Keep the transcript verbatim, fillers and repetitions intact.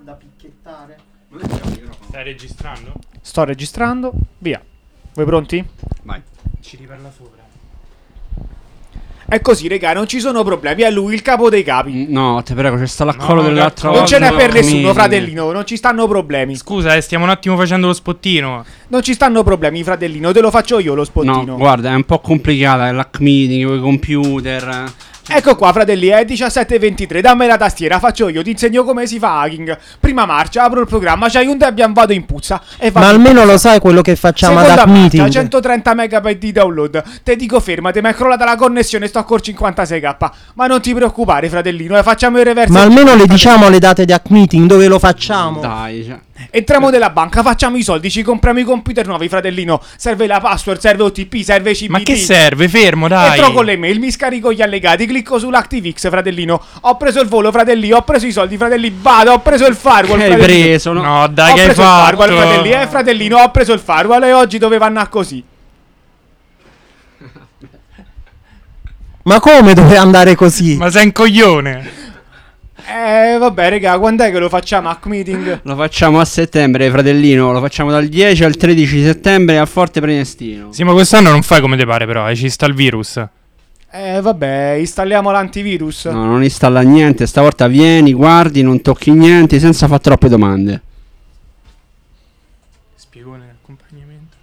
Da picchiettare. Stai registrando? Sto registrando, via. Voi pronti? Vai. Ci riparla sopra. È così, regà, non ci sono problemi. È lui il capo dei capi. No, te prego, c'è sta l'accordo No, dell'altra non volta. Non ce n'è no, per nessuno, mi- fratellino. Non ci stanno problemi. Scusa, eh, stiamo un attimo facendo lo spottino. Non ci stanno problemi, fratellino. Te lo faccio io lo spottino. No, guarda, è un po' complicata, è l'hack meeting, con i computer. Ecco qua, fratelli, è diciassette e ventitré. Dammi la tastiera, faccio io. Ti insegno come si fa hacking. Prima marcia, apro il programma. C'hai un Debian, vado in puzza. E Ma almeno lo sai quello che facciamo ad Seconda Hack marcia, Meeting. centotrenta megabyte di download. Te dico fermate, mi è crollata la connessione. Sto col cinquantasei k. Ma non ti preoccupare, fratellino. Eh, facciamo il reverse. Ma almeno le diciamo le date di Hack Meeting, dove lo facciamo? Dai, cioè. Entriamo nella banca, facciamo i soldi, ci compriamo i computer nuovi, fratellino. Serve la password, serve O T P, serve C B D. Ma che serve? Fermo, dai. Entro con le mail, mi scarico gli allegati, clicco sull'ActiveX, fratellino. Ho preso il volo, fratelli, ho preso i soldi, fratelli, vado, ho preso il firewall, Che hai fratelli. preso, no? No, dai, Ho che hai preso il fatto? firewall, fratelli, eh, fratellino, ho preso il firewall e oggi doveva andare così. Ma come deve andare così? Ma sei un coglione. Eh, vabbè, raga, quando è che lo facciamo Hack Meeting? Lo facciamo a settembre, fratellino. Lo facciamo dal dieci al tredici settembre a Forte Prenestino. Sì, ma quest'anno non fai come te pare, però. Eh, ci sta il virus. Eh, vabbè, installiamo l'antivirus. No, non installa niente. Stavolta vieni, guardi, non tocchi niente senza fare troppe domande. Spiegone.